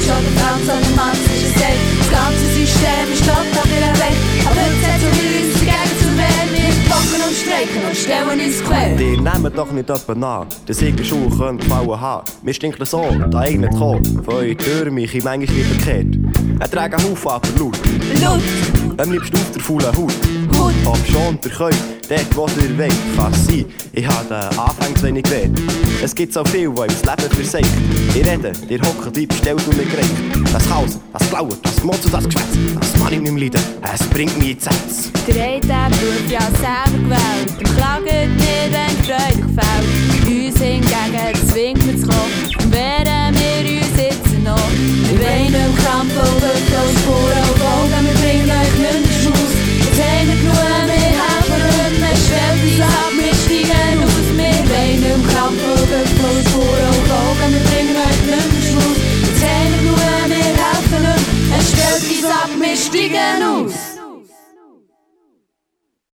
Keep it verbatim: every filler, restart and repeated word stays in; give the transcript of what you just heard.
ist oder Frau, sondern Mann, es ist ein Safe. Das ganze System ist total irrelevant. Aber heute setzen wir uns dagegen zur Wehr. Wir bocken und streiken und stellen uns quer. Die nehmen doch nicht jemanden an, dass ich die Schuhe gefallen haben. Mir stinkt so, da eignet kommt. Von eurer Tür mich in manchmal nicht verkehrt. Er trägt einen Haufen, aber laut. Laut! Am liebsten auf der faulen Haut. Haut! Ob schon, der könnt, dort wo ihr wollt, kann es sein. Ich habe den Anfang zu wenig gewählt. Es gibt so viel, die ihm das Leben versagt. Ich rede, ihr hockt, die bestellt und nicht gerecht. Das Chaos, das Glauert, das Motz und das Geschwätz. Das Mann in meinem Leiden, es bringt mich ins Herz. Der hat den Beruf ja selber gewählt. Und klaget nicht, wenn die Freude gefällt. Uns hingegen zwingt man zu kommen. Und wehren wir uns jetzt noch. Wir wollen im Kampf oder bloß Spuren auf Augen. Wir bringen euch nicht mehr Schluss. Jetzt haben wir genug, wir helfen euch. Man stellt uns ab, wir steigen aus. Wir wollen im Kampf oder bloß Spuren auf Augen. Wir bringen euch nicht mehr Schluss. Jetzt haben wir genug, wir helfen euch. Man stellt uns ab, wir steigen aus.